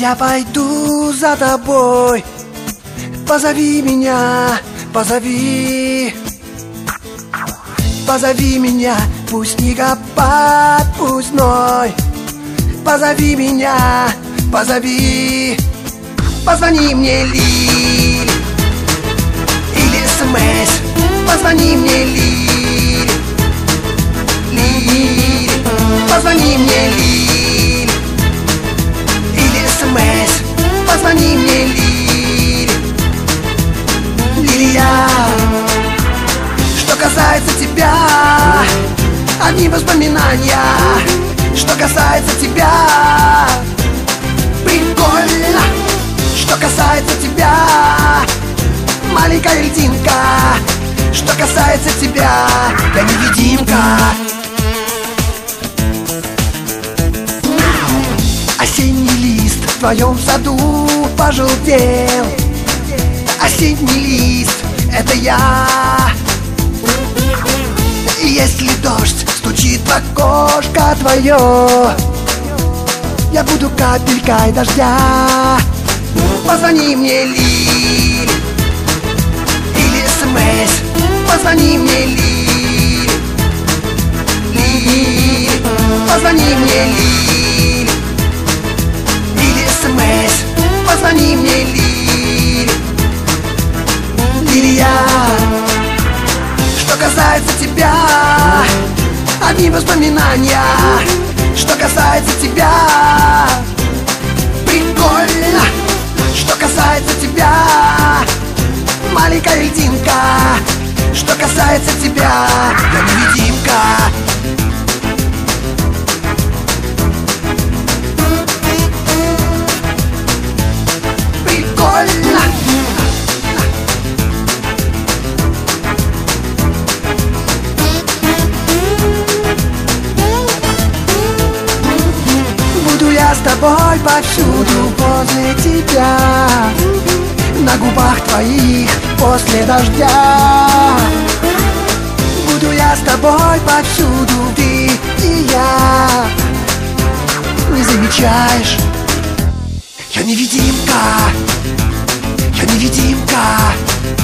Я пойду за тобой. Позови меня, позови. Позови меня, пусть снегопад, пусть ной. Позови меня, позови. Позвони мне, Лиль, или СМС. Позвони мне, Лиль, Лиль. Позвони мне, Лиль, или СМС. Позвони мне, Лиль, Лилия. Что касается тебя, одни воспоминания. Что касается тебя, прикольно. Что касается тебя, маленькая льдинка. Что касается тебя, я невидимка. Осенний лист в твоем саду пожелтел. Осенний лист — это я. И если дождь стучит в окошко твое, я буду капелькой дождя. Позвони мне, Лиль, или СМС. Позвони мне, Лиль, Лиль. Позвони мне, Лиль, или СМС. Позвони мне, Лиль, Лилия. Что касается тебя, одни воспоминания. Что касается тебя, прикольно. Что касается тебя, маленькая льдинка. Что касается тебя, я невидимка. Прикольно. Буду я с тобой повсюду возле тебя, на губах твоих после дождя. Буду я с тобой повсюду, ты и я. Не замечаешь? Я невидимка, я невидимка.